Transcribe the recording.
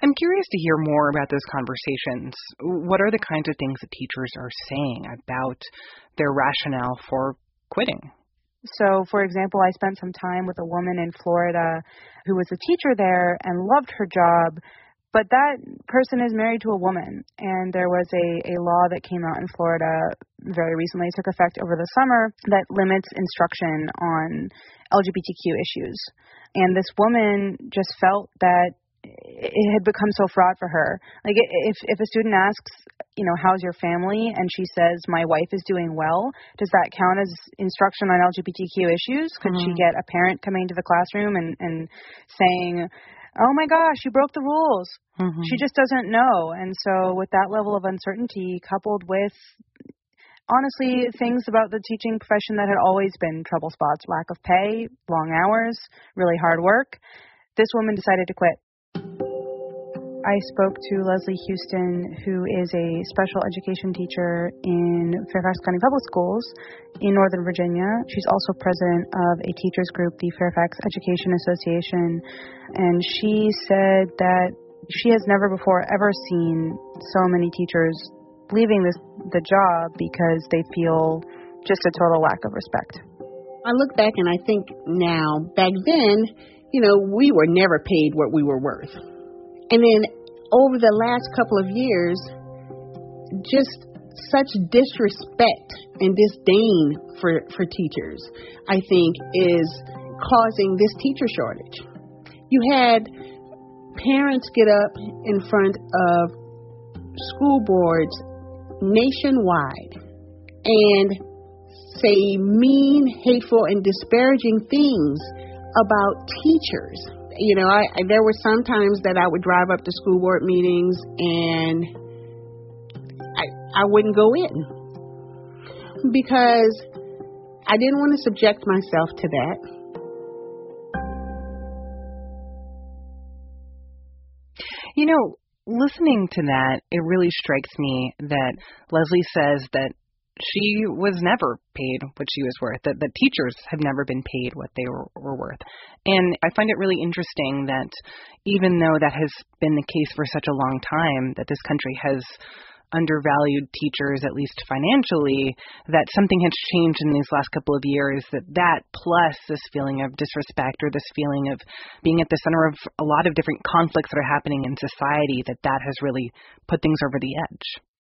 I'm curious to hear more about those conversations. What are the kinds of things that teachers are saying about their rationale for quitting? So, for example, I spent some time with a woman in Florida who was a teacher there and loved her job, but that person is married to a woman, and there was a law that came out in Florida very recently, it took effect over the summer, that limits instruction on LGBTQ issues. And this woman just felt that it had become so fraught for her. Like, if a student asks, how's your family, and she says, my wife is doing well, does that count as instruction on LGBTQ issues? Could she get a parent coming to the classroom and saying, oh my gosh, you broke the rules? She just doesn't know. And so with that level of uncertainty, coupled with, honestly, things about the teaching profession that had always been trouble spots, lack of pay, long hours, really hard work, this woman decided to quit. I spoke to Leslie Houston, who is a special education teacher in Fairfax County Public Schools in Northern Virginia. She's also president of a teachers group, the Fairfax Education Association, and she said that she has never before ever seen so many teachers leaving the job because they feel just a total lack of respect. I look back and I think now, back then, we were never paid what we were worth. And then over the last couple of years, just such disrespect and disdain for teachers, I think, is causing this teacher shortage. You had parents get up in front of school boards nationwide and say mean, hateful, and disparaging things about teachers. There were some times that I would drive up to school board meetings and I wouldn't go in because I didn't want to subject myself to that. Listening to that, it really strikes me that Leslie says that she was never paid what she was worth, that teachers have never been paid what they were worth. And I find it really interesting that even though that has been the case for such a long time, that this country has undervalued teachers, at least financially, that something has changed in these last couple of years, that plus this feeling of disrespect or this feeling of being at the center of a lot of different conflicts that are happening in society, that has really put things over the edge.